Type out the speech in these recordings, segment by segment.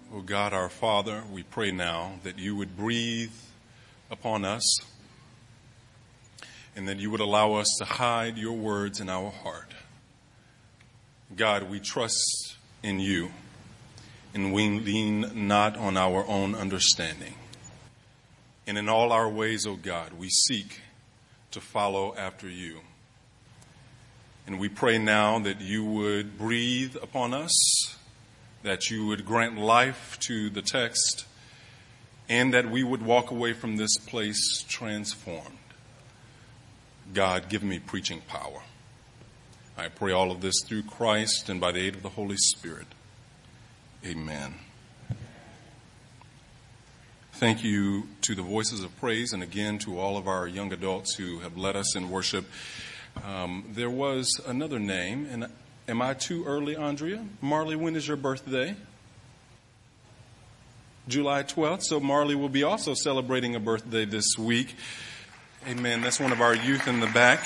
O God, our Father, we pray now that you would breathe upon us and that you would allow us to hide your words in our heart. God, we trust in you and we lean not on our own understanding. And in all our ways, O God, we seek to follow after you. And we pray now that you would breathe upon us, that you would grant life to the text, and that we would walk away from this place transformed. God, give me preaching power. I pray all of this through Christ and by the aid of the Holy Spirit. Amen. Thank you to the Voices of Praise and again to all of our young adults who have led us in worship. There was another name, and am I too early, Andrea? Marley, when is your birthday? July 12th. So Marley will be also celebrating a birthday this week. Amen. That's one of our youth in the back.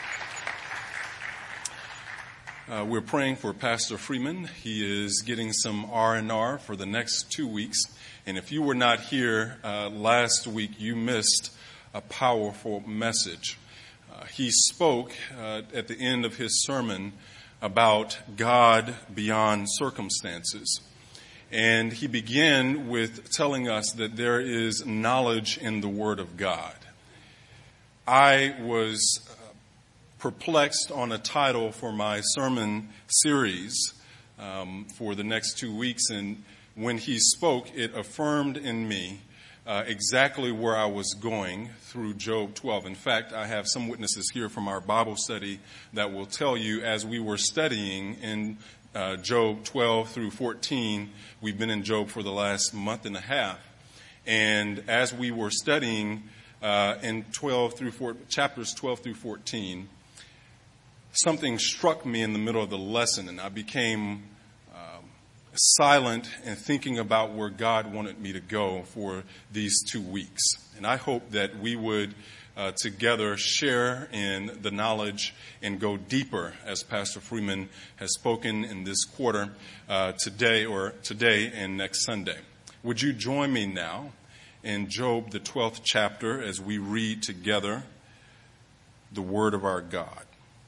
We're praying for Pastor Freeman. He is getting some R&R for the next 2 weeks. And if you were not here last week, you missed a powerful message. He spoke at the end of his sermon about God beyond circumstances. And he began with telling us that there is knowledge in the Word of God. I was perplexed on a title for my sermon series for the next 2 weeks. And when he spoke, it affirmed in me exactly where I was going through Job 12. In fact, I have some witnesses here from our Bible study that will tell you as we were studying in Job 12 through 14, we've been in Job for the last month and a half. And as we were studying in chapters 12 through 14, something struck me in the middle of the lesson, and I became silent and thinking about where God wanted me to go for these 2 weeks. And I hope that we would together share in the knowledge and go deeper as Pastor Freeman has spoken in this quarter today and next Sunday. Would you join me now in Job, the 12th chapter, as we read together the word of our God.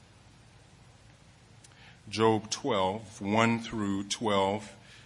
Job 12, 1 through 12,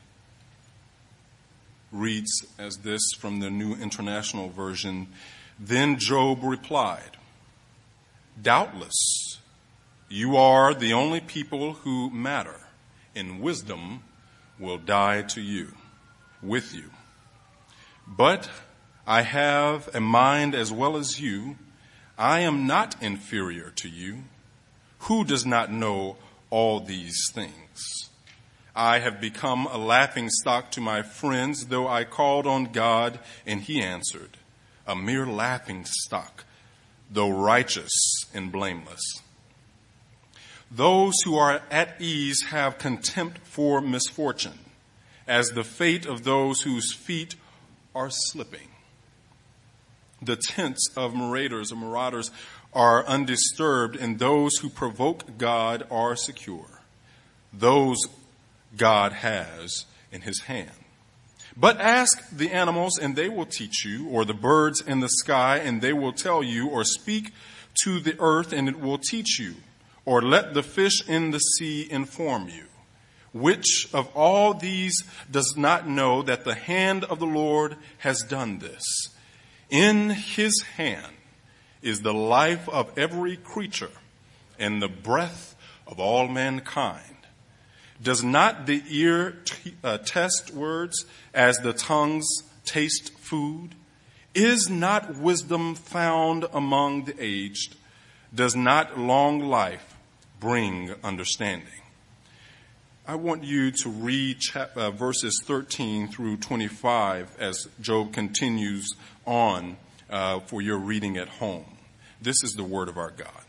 reads as this from the New International Version. Then Job replied, "Doubtless, you are the only people who matter, and wisdom will die with you. But I have a mind as well as you. I am not inferior to you. Who does not know all these things? I have become a laughingstock to my friends, though I called on God and he answered. A mere laughingstock, though righteous and blameless. Those who are at ease have contempt for misfortune, as the fate of those whose feet are slipping. The tents of marauders are undisturbed, and those who provoke God are secure. Those God has in his hand. But ask the animals, and they will teach you, or the birds in the sky, and they will tell you, or speak to the earth, and it will teach you, or let the fish in the sea inform you. Which of all these does not know that the hand of the Lord has done this? In his hand is the life of every creature, and the breath of all mankind. Does not the ear test words as the tongues taste food? Is not wisdom found among the aged? Does not long life bring understanding? I want you to read verses 13 through 25 as Job continues on for your reading at home. This is the word of our God.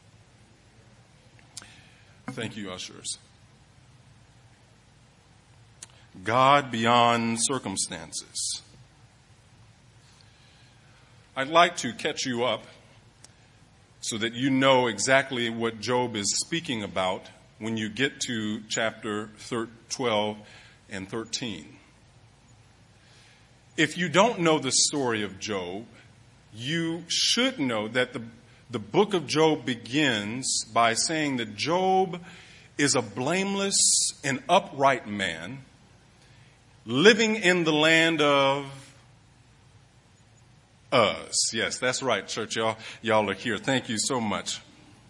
Thank you, ushers. God beyond circumstances. I'd like to catch you up so that you know exactly what Job is speaking about when you get to chapter 12 and 13. If you don't know the story of Job, you should know that the book of Job begins by saying that Job is a blameless and upright man living in the land of Uz. Yes, that's right, church. Y'all are here. Thank you so much.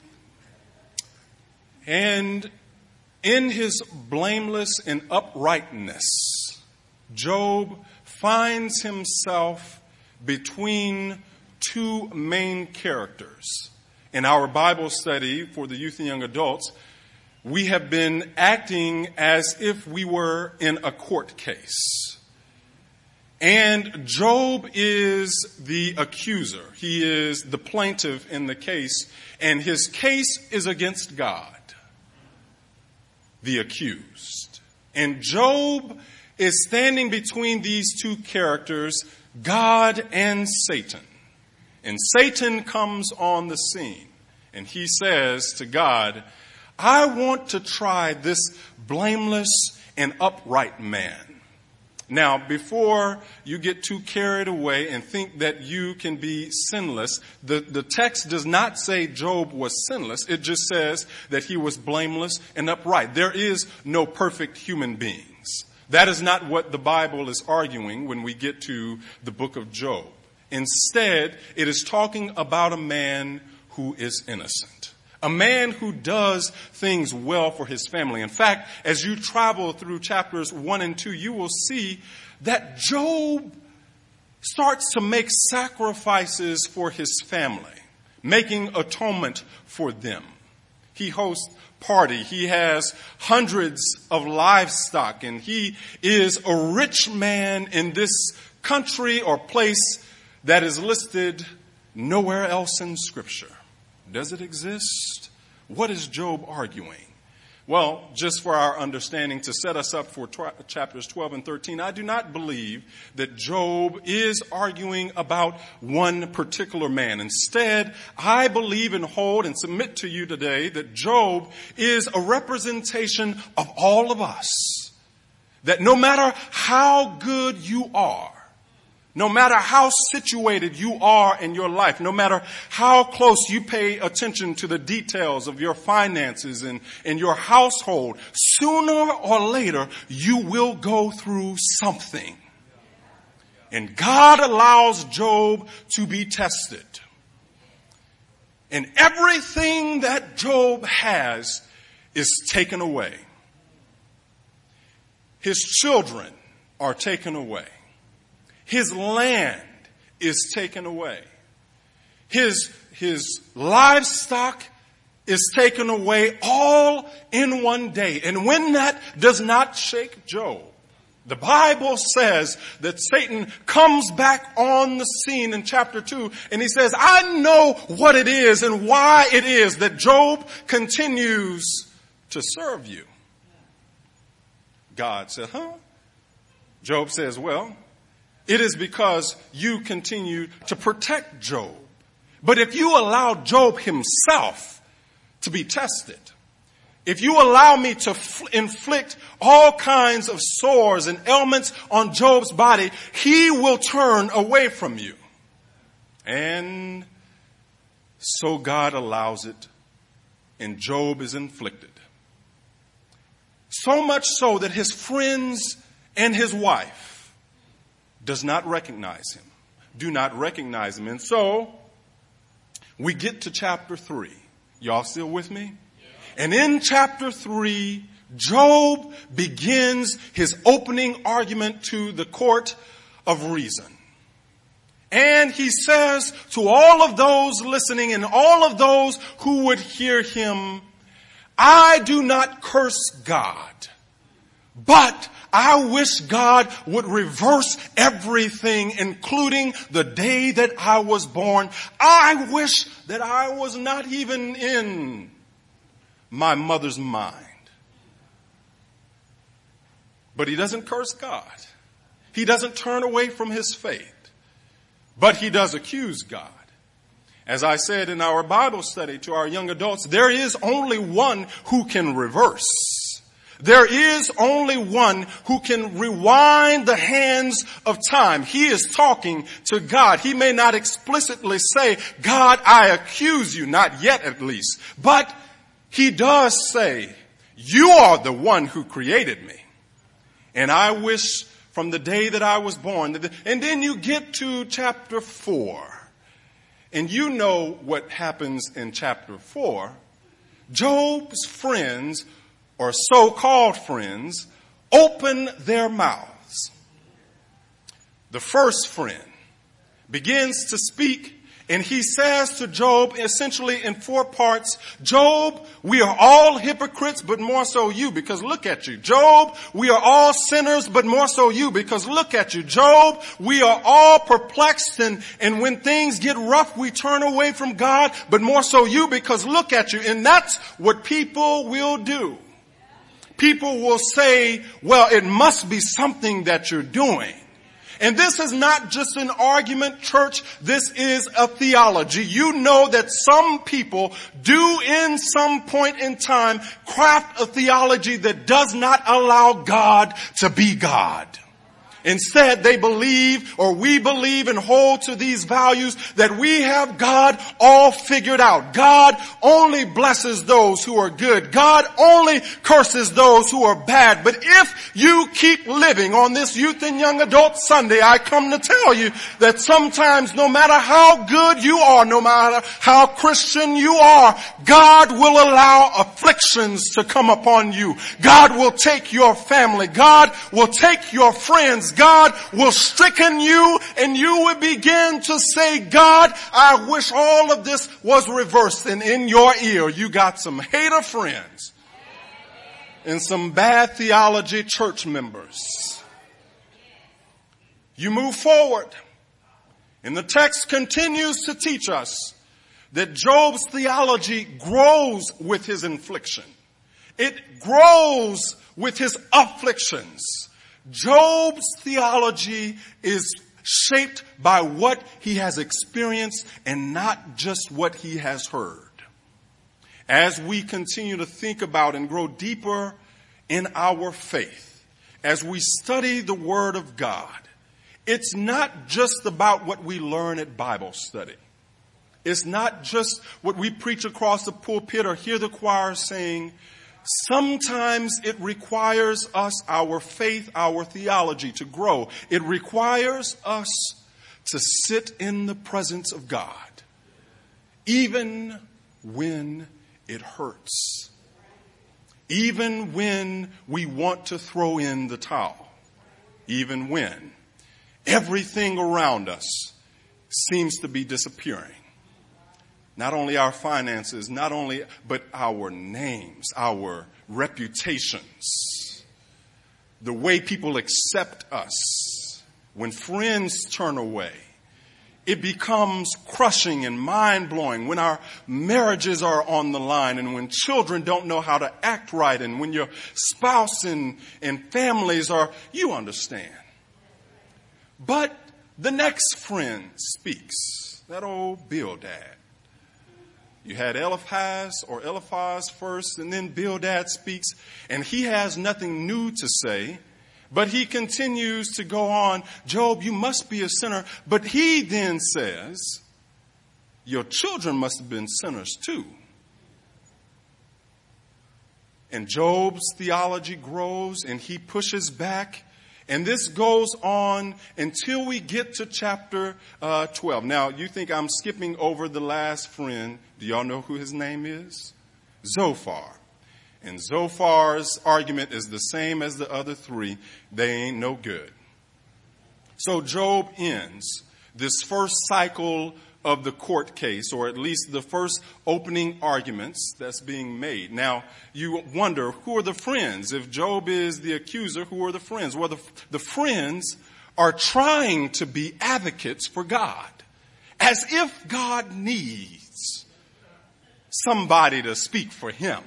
And in his blameless and uprightness, Job finds himself between two main characters. In our Bible study for the youth and young adults, we have been acting as if we were in a court case. And Job is the accuser. He is the plaintiff in the case, and his case is against God, the accused. And Job is standing between these two characters, God and Satan. And Satan comes on the scene, and he says to God, I want to try this blameless and upright man. Now, before you get too carried away and think that you can be sinless, the text does not say Job was sinless. It just says that he was blameless and upright. There is no perfect human beings. That is not what the Bible is arguing when we get to the book of Job. Instead, it is talking about a man who is innocent. A man who does things well for his family. In fact, as you travel through chapters 1 and 2, you will see that Job starts to make sacrifices for his family, making atonement for them. He hosts party. He has hundreds of livestock, and he is a rich man in this country or place that is listed nowhere else in Scripture. Does it exist? What is Job arguing? Well, just for our understanding, to set us up for chapters 12 and 13, I do not believe that Job is arguing about one particular man. Instead, I believe and hold and submit to you today that Job is a representation of all of us. That no matter how good you are, no matter how situated you are in your life, no matter how close you pay attention to the details of your finances and your household, sooner or later you will go through something. And God allows Job to be tested. And everything that Job has is taken away. His children are taken away. His land is taken away. His livestock is taken away all in one day. And when that does not shake Job, the Bible says that Satan comes back on the scene in chapter 2, and he says, I know what it is and why it is that Job continues to serve you. God said, Job says, well, it is because you continue to protect Job. But if you allow Job himself to be tested, if you allow me to inflict all kinds of sores and ailments on Job's body, he will turn away from you. And so God allows it, and Job is inflicted. So much so that his friends and his wife does not recognize him, do not recognize him. And so we get to chapter 3. Y'all still with me? Yeah. And in chapter 3, Job begins his opening argument to the court of reason. And he says to all of those listening and all of those who would hear him, I do not curse God, but I wish God would reverse everything, including the day that I was born. I wish that I was not even in my mother's mind. But he doesn't curse God. He doesn't turn away from his faith. But he does accuse God. As I said in our Bible study to our young adults, there is only one who can reverse. There is only one who can rewind the hands of time. He is talking to God. He may not explicitly say, God, I accuse you, not yet at least. But he does say, you are the one who created me. And I wish from the day that I was born. And then you get to chapter 4. And you know what happens in chapter 4. Job's friends, or so-called friends, open their mouths. The first friend begins to speak, and he says to Job, essentially in 4 parts, Job, we are all hypocrites, but more so you, because look at you. Job, we are all sinners, but more so you, because look at you. Job, we are all perplexed, and when things get rough, we turn away from God, but more so you, because look at you. And that's what people will do. People will say, well, it must be something that you're doing. And this is not just an argument, church. This is a theology. You know that some people do in some point in time craft a theology that does not allow God to be God. Instead, they believe, or we believe and hold to these values that we have God all figured out. God only blesses those who are good. God only curses those who are bad. But if you keep living on this Youth and Young Adult Sunday, I come to tell you that sometimes no matter how good you are, no matter how Christian you are, God will allow afflictions to come upon you. God will take your family. God will take your friends. God will stricken you, and you will begin to say, God, I wish all of this was reversed. And in your ear, you got some hater friends and some bad theology church members. You move forward, and the text continues to teach us that Job's theology grows with his infliction. It grows with his afflictions. Job's theology is shaped by what he has experienced and not just what he has heard. As we continue to think about and grow deeper in our faith, as we study the Word of God, it's not just about what we learn at Bible study. It's not just what we preach across the pulpit or hear the choir saying. Sometimes it requires us, our faith, our theology to grow. It requires us to sit in the presence of God, even when it hurts, even when we want to throw in the towel, even when everything around us seems to be disappearing. Not only our finances, but our names, our reputations, the way people accept us. When friends turn away, it becomes crushing and mind-blowing. When our marriages are on the line, and when children don't know how to act right, and when your spouse and families are, you understand. But the next friend speaks, that old Bildad. You had Eliphaz first, and then Bildad speaks, and he has nothing new to say, but he continues to go on, Job, you must be a sinner. But he then says, your children must have been sinners too. And Job's theology grows, and he pushes back. And this goes on until we get to chapter 12. Now, you think I'm skipping over the last friend. Do y'all know who his name is? Zophar. And Zophar's argument is the same as the other 3. They ain't no good. So Job ends this first cycle of the court case, or at least the first opening arguments that's being made. Now, you wonder, who are the friends? If Job is the accuser, who are the friends? Well, the friends are trying to be advocates for God, as if God needs somebody to speak for him.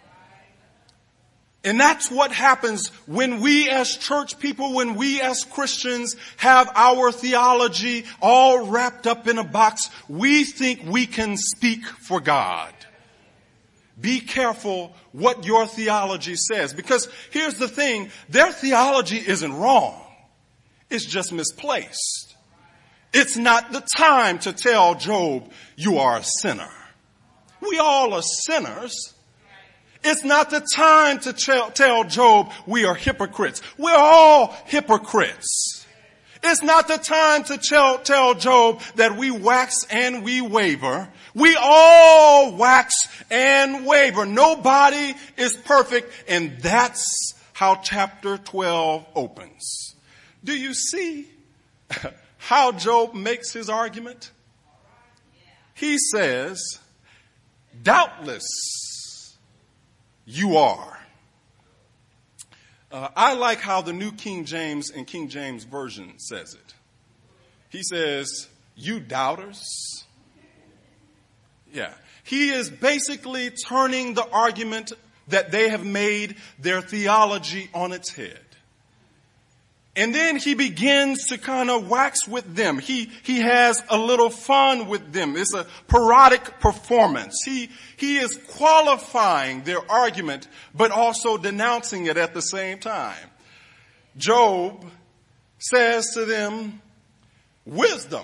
And that's what happens when we as church people, when we as Christians have our theology all wrapped up in a box. We think we can speak for God. be careful what your theology says. Because here's the thing, their theology isn't wrong. It's just misplaced. It's not the time to tell Job, you are a sinner. We all are sinners. It's not the time to tell Job, we are hypocrites. We're all hypocrites. It's not the time to tell Job that we wax and we waver. We all wax and waver. Nobody is perfect, and that's how chapter 12 opens. Do you see how Job makes his argument? He says, doubtless you are. I like how the New King James and King James Version says it. He says, you doubters. Yeah. He is basically turning the argument that they have made their theology on its head. And then he begins to kind of wax with them. He has a little fun with them. It's a parodic performance. He is qualifying their argument, but also denouncing it at the same time. Job says to them, wisdom.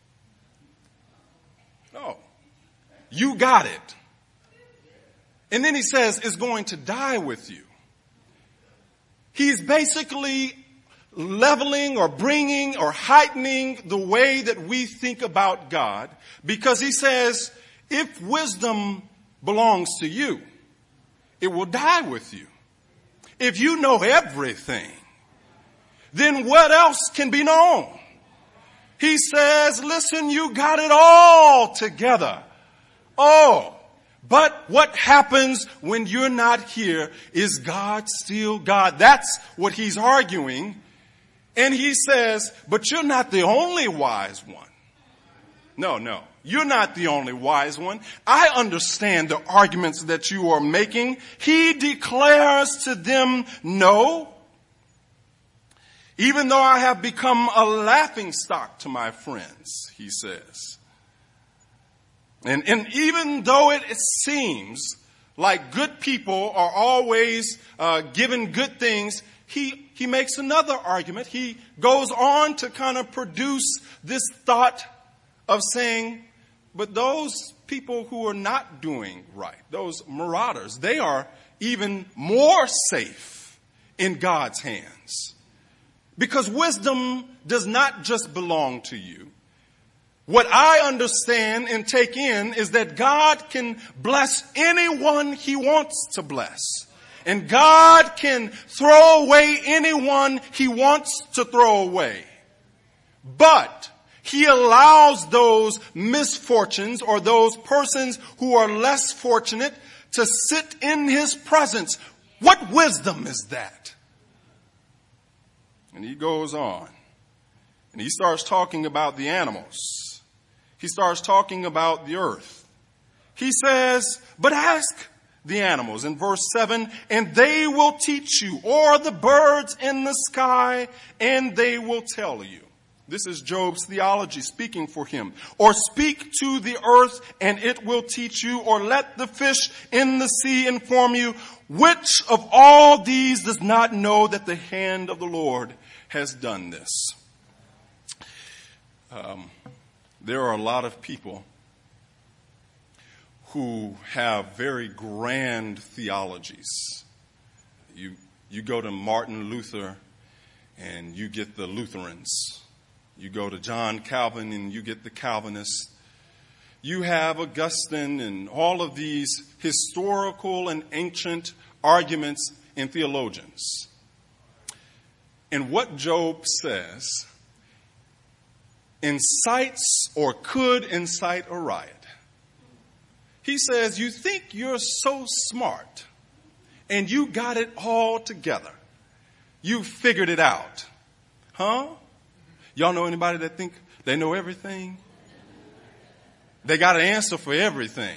Oh, you got it. And then he says, it's going to die with you. He's basically leveling or bringing or heightening the way that we think about God, because he says, if wisdom belongs to you, it will die with you. If you know everything, then what else can be known? He says, listen, you got it all together. Oh, but what happens when you're not here? Is God still God? That's what he's arguing. And he says, but you're not the only wise one. No, you're not the only wise one. I understand the arguments that you are making. He declares to them, no. Even though I have become a laughingstock to my friends, he says. And even though it seems like good people are always given good things, he makes another argument. He goes on to kind of produce this thought of saying, but those people who are not doing right, those marauders, they are even more safe in God's hands. Because wisdom does not just belong to you. What I understand and take in is that God can bless anyone he wants to bless. And God can throw away anyone he wants to throw away. But he allows those misfortunes or those persons who are less fortunate to sit in his presence. What wisdom is that? And he goes on. And he starts talking about the animals. He starts talking about the earth. He says, but ask the animals in verse 7, and they will teach you, or the birds in the sky, and they will tell you. This is Job's theology speaking for him. Or speak to the earth, and it will teach you, or let the fish in the sea inform you. Which of all these does not know that the hand of the Lord has done this? There are a lot of people who have very grand theologies. You go to Martin Luther and you get the Lutherans. You go to John Calvin and you get the Calvinists. You have Augustine and all of these historical and ancient arguments and theologians. And what Job says incites or could incite a riot. He says, you think you're so smart and you got it all together. You figured it out. Huh? Y'all know anybody that think they know everything? They got an answer for everything.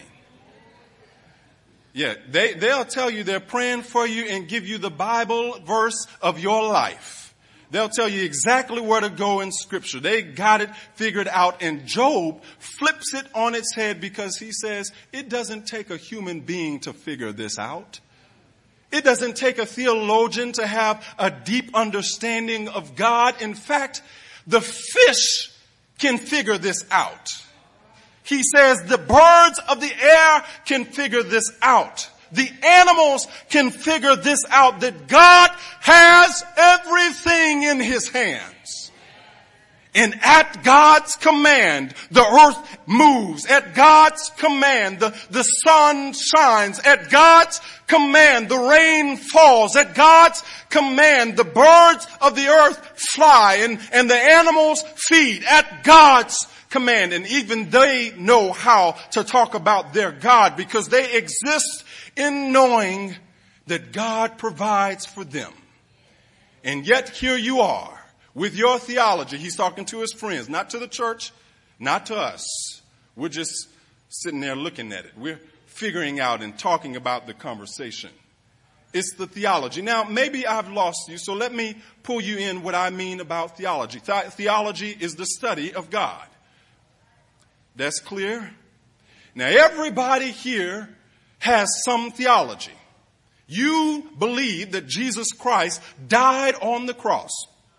Yeah, they'll tell you they're praying for you and give you the Bible verse of your life. They'll tell you exactly where to go in Scripture. They got it figured out. And Job flips it on its head because he says it doesn't take a human being to figure this out. It doesn't take a theologian to have a deep understanding of God. In fact, the fish can figure this out. He says the birds of the air can figure this out. The animals can figure this out, that God has everything in his hands. And at God's command, the earth moves. At God's command, the sun shines. At God's command, the rain falls. At God's command, the birds of the earth fly and the animals feed. At God's command. And even they know how to talk about their God because they exist in knowing that God provides for them. And yet here you are with your theology. He's talking to his friends, not to the church, not to us. We're just sitting there looking at it. We're figuring out and talking about the conversation. It's the theology. Now, maybe I've lost you, so let me pull you in what I mean about theology. Theology is the study of God. That's clear? Now, everybody here has some theology. You believe that Jesus Christ died on the cross.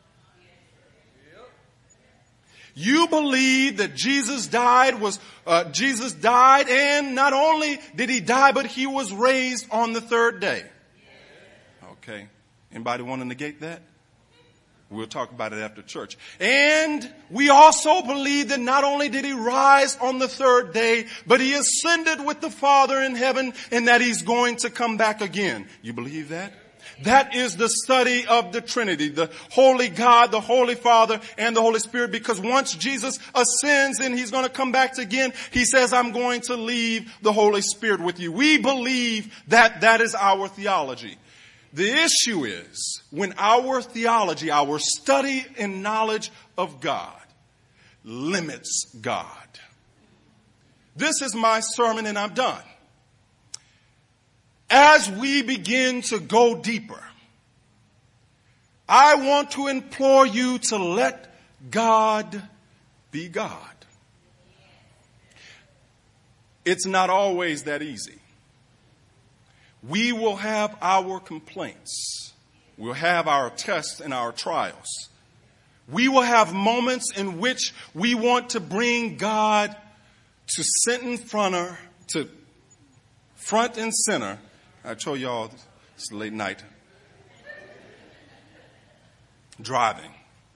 You believe that Jesus died and not only did he die, but he was raised on the third day. Okay. Anybody want to negate that? We'll talk about it after church. And we also believe that not only did he rise on the third day, but he ascended with the Father in heaven and that he's going to come back again. You believe that? That is the study of the Trinity, the Holy God, the Holy Father, and the Holy Spirit. Because once Jesus ascends and he's going to come back again, he says, I'm going to leave the Holy Spirit with you. We believe that that is our theology. The issue is when our theology, our study and knowledge of God limits God. This is my sermon and I'm done. As we begin to go deeper, I want to implore you to let God be God. It's not always that easy. We will have our complaints. We'll have our tests and our trials. We will have moments in which we want to bring God to sit in front and center. I told y'all it's late night. Driving.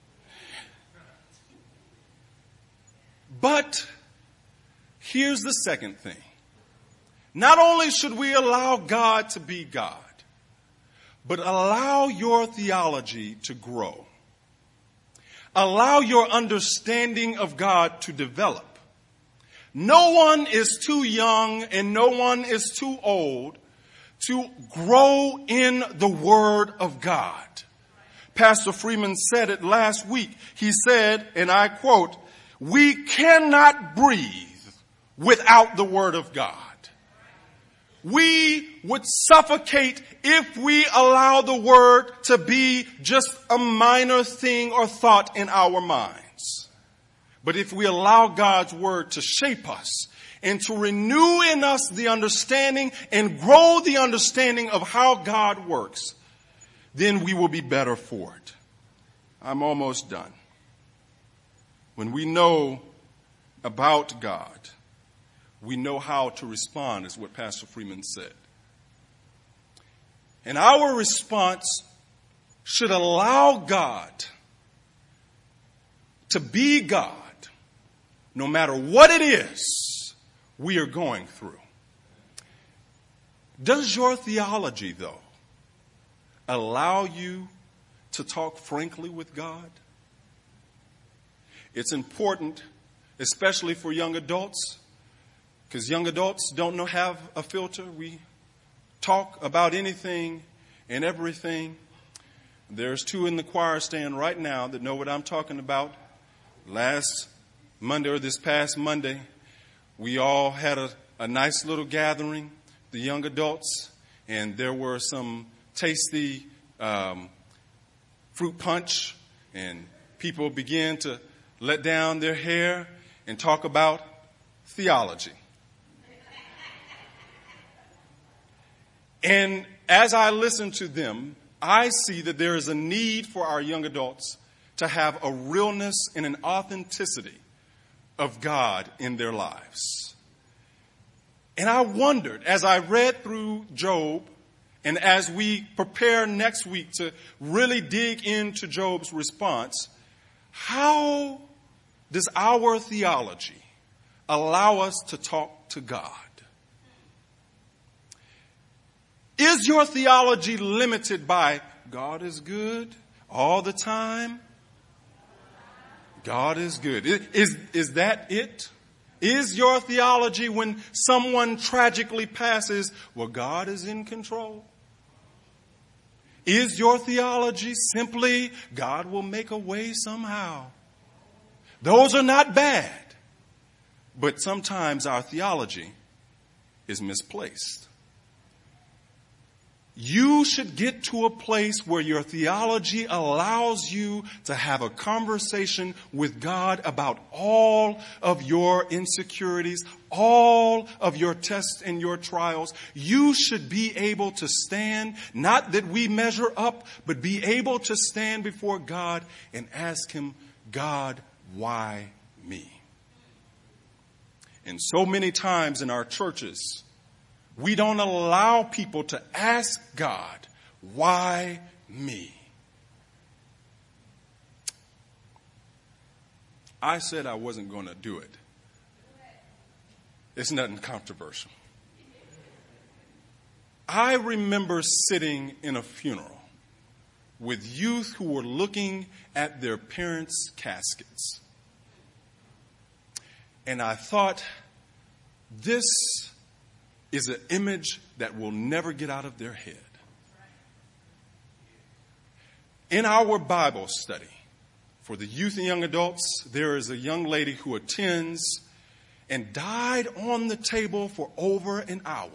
But here's the second thing. Not only should we allow God to be God, but allow your theology to grow. Allow your understanding of God to develop. No one is too young and no one is too old to grow in the Word of God. Pastor Freeman said it last week. He said, and I quote, "We cannot breathe without the Word of God." We would suffocate if we allow the Word to be just a minor thing or thought in our minds. But if we allow God's Word to shape us and to renew in us the understanding and grow the understanding of how God works, then we will be better for it. I'm almost done. When we know about God, we know how to respond, is what Pastor Freeman said. And our response should allow God to be God, no matter what it is we are going through. Does your theology, though, allow you to talk frankly with God? It's important, especially for young adults, because young adults don't have a filter. We talk about anything and everything. There's two in the choir stand right now that know what I'm talking about. Last Monday or this past Monday, we all had a nice little gathering, the young adults, and there were some tasty fruit punch And people begin to let down their hair and talk about theology. And as I listen to them, I see that there is a need for our young adults to have a realness and an authenticity of God in their lives. And I wondered, as I read through Job, and as we prepare next week to really dig into Job's response, how does our theology allow us to talk to God? Is your theology limited by God is good all the time? God is good. Is that it? Is your theology when someone tragically passes, well, God is in control? Is your theology simply God will make a way somehow? Those are not bad. But sometimes our theology is misplaced. You should get to a place where your theology allows you to have a conversation with God about all of your insecurities, all of your tests and your trials. You should be able to stand, not that we measure up, but be able to stand before God and ask him, God, why me? And so many times in our churches, we don't allow people to ask God, why me? I said I wasn't going to do it. It's nothing controversial. I remember sitting in a funeral with youth who were looking at their parents' caskets. And I thought, this is an image that will never get out of their head. In our Bible study for the youth and young adults, there is a young lady who attends and died on the table for over an hour.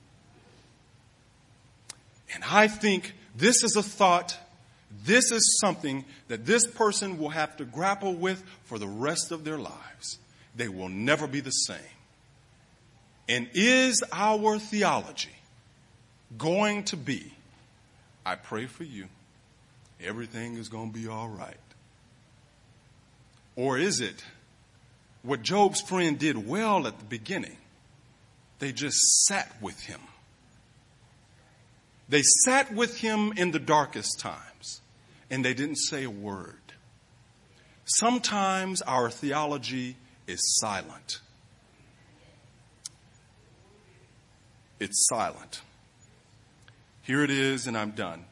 And I think this is a thought, this is something that this person will have to grapple with for the rest of their lives. They will never be the same. And is our theology going to be, I pray for you, everything is going to be all right? Or is it what Job's friend did well at the beginning? They just sat with him. They sat with him in the darkest times, and they didn't say a word. Sometimes our theology is silent. It's silent. Here it is, and I'm done.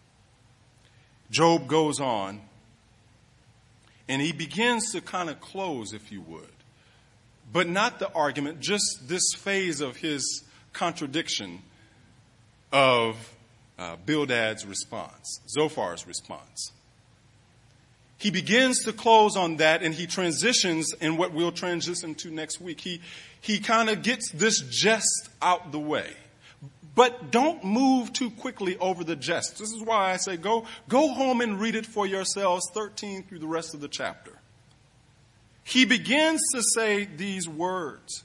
Job goes on, and he begins to kind of close, if you would. But not the argument, just this phase of his contradiction of Bildad's response, Zophar's response. He begins to close on that, and he transitions in what we'll transition to next week. He kind of gets this jest out the way. But don't move too quickly over the jest. This is why I say go home and read it for yourselves, 13 through the rest of the chapter. He begins to say these words.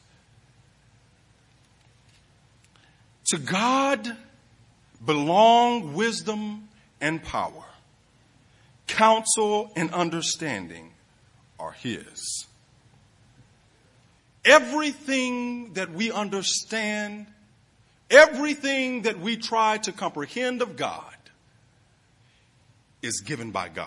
To God belong wisdom and power. Counsel and understanding are his. Everything that we understand, everything that we try to comprehend of God is given by God.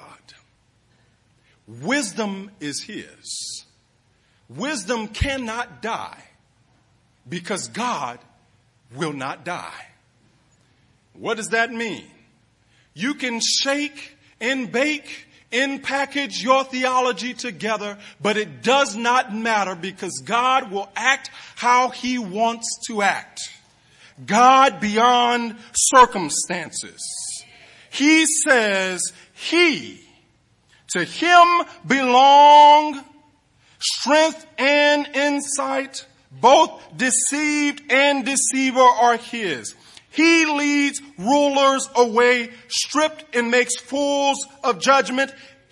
Wisdom is his. Wisdom cannot die because God will not die. What does that mean? You can shake and bake and package your theology together, but it does not matter because God will act how he wants to act. God beyond circumstances. He says to him belong strength and insight. Both deceived and deceiver are his. He leads rulers away, stripped and makes fools of judgment.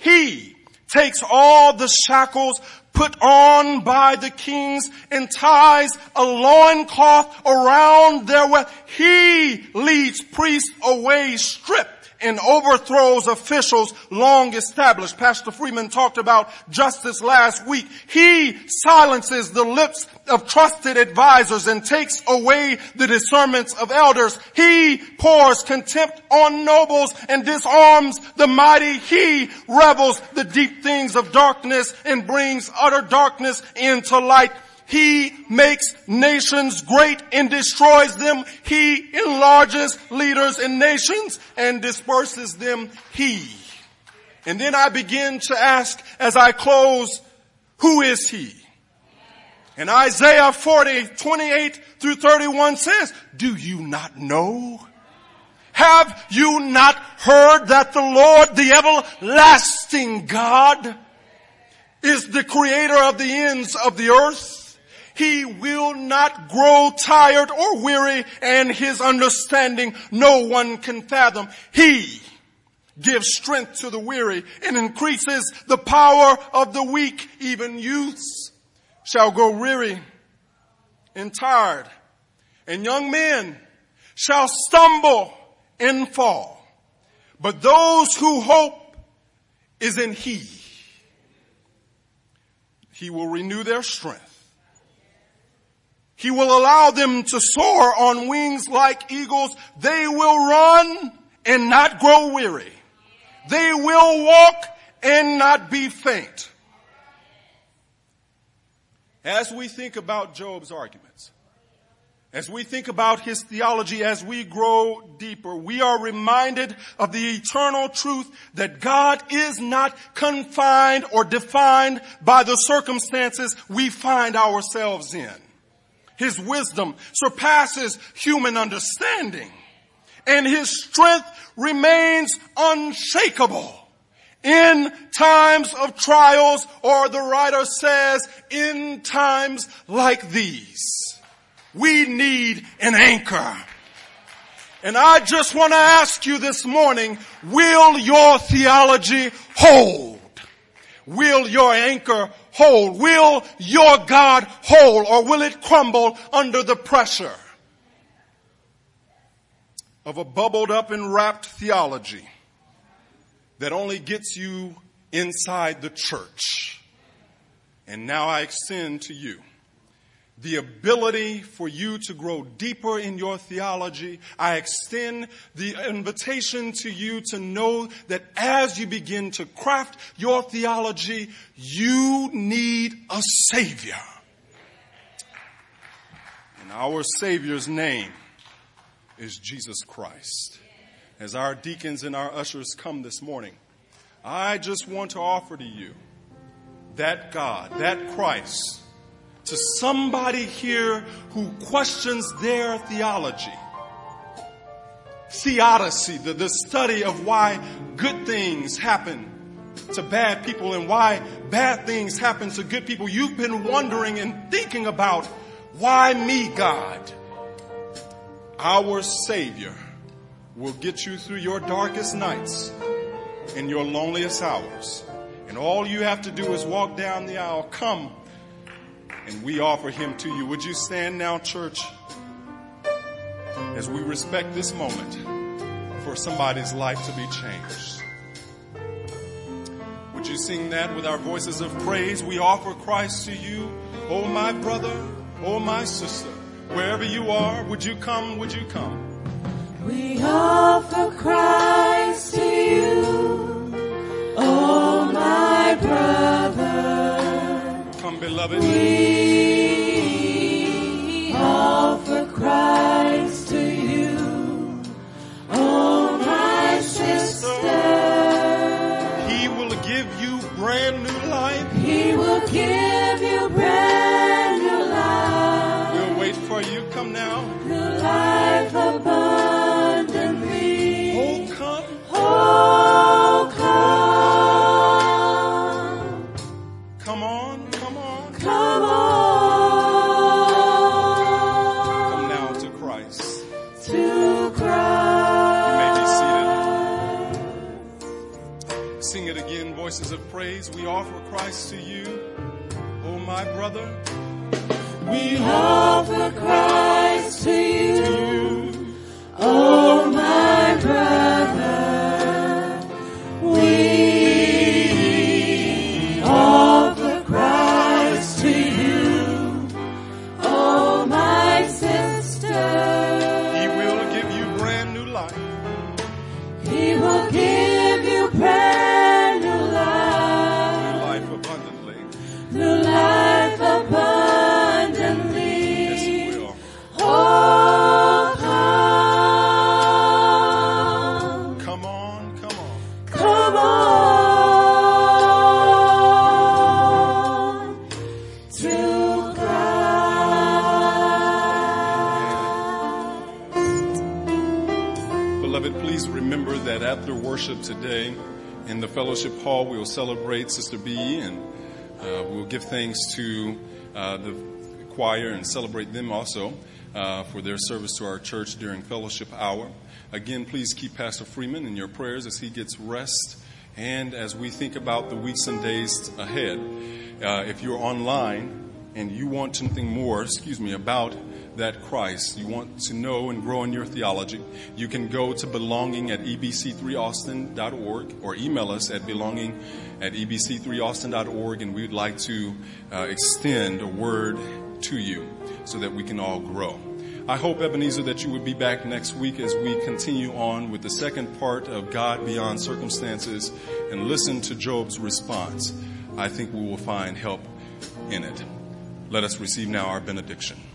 He takes all the shackles put on by the kings and ties a loincloth around their waist. He leads priests away stripped and overthrows officials long established. Pastor Freeman talked about justice last week. He silences the lips of trusted advisors and takes away the discernments of elders. He pours contempt on nobles and disarms the mighty. He revels the deep things of darkness and brings utter darkness into light. He makes nations great and destroys them. He enlarges leaders and nations and disperses them. And then I begin to ask as I close, who is he? And Isaiah 40:28-31 says, do you not know? Have you not heard that the Lord, the everlasting God, is the creator of the ends of the earth? He will not grow tired or weary, and his understanding no one can fathom. He gives strength to the weary and increases the power of the weak. Even youths shall grow weary and tired, and young men shall stumble and fall. But those who hope is in he will renew their strength. He will allow them to soar on wings like eagles. They will run and not grow weary. They will walk and not be faint. As we think about Job's arguments, as we think about his theology, as we grow deeper, we are reminded of the eternal truth that God is not confined or defined by the circumstances we find ourselves in. His wisdom surpasses human understanding, and his strength remains unshakable in times of trials, or the writer says, in times like these. We need an anchor. And I just want to ask you this morning, will your theology hold? Will your anchor hold? Will your God hold, or will it crumble under the pressure of a bubbled up and wrapped theology that only gets you inside the church? And now I extend to you the ability for you to grow deeper in your theology. I extend the invitation to you to know that as you begin to craft your theology, you need a Savior. And our Savior's name is Jesus Christ. As our deacons and our ushers come this morning, I just want to offer to you that God, that Christ, to somebody here who questions their theology. Theodicy, the study of why good things happen to bad people and why bad things happen to good people. You've been wondering and thinking about, why me, God? Our Savior will get you through your darkest nights and your loneliest hours. And all you have to do is walk down the aisle. Come, and we offer him to you. Would you stand now, church, as we respect this moment for somebody's life to be changed? Would you sing that with our voices of praise? We offer Christ to you. Oh, my brother, oh, my sister, wherever you are, would you come, would you come? We offer Christ to you, oh, my brother. Come, beloved. We offer Christ to you, oh my sister. He will give you brand new life. He will give you brand new life. We'll wait for you. Come now. New life abundantly. Oh, come. Oh, come. Come on. Come on. Come on. Come now to Christ. To Christ. You may be seated. Sing it again, voices praise, we offer Christ to you, oh my brother. We offer Christ to you, oh my brother. We offer Christ to you, oh my sister. He will give you brand new life. He will give you brand new life. New life abundantly. New life abundantly. Yes, he will. Oh, Come on, come on. come on to Christ. Beloved, please remember that after worship today in the fellowship hall, we will celebrate Sister B, and we'll give thanks to the choir and celebrate them also for their service to our church during fellowship hour. Again, please keep Pastor Freeman in your prayers as he gets rest and as we think about the weeks and days ahead. If you're online and you want something more, about that Christ, you want to know and grow in your theology, you can go to belonging@ebc3austin.org or email us at belonging@ebc3austin.org, and we'd like to extend a word to you so that we can all grow. I hope, Ebenezer, that you would be back next week as we continue on with the second part of God Beyond Circumstances and listen to Job's response. I think we will find help in it. Let us receive now our benediction.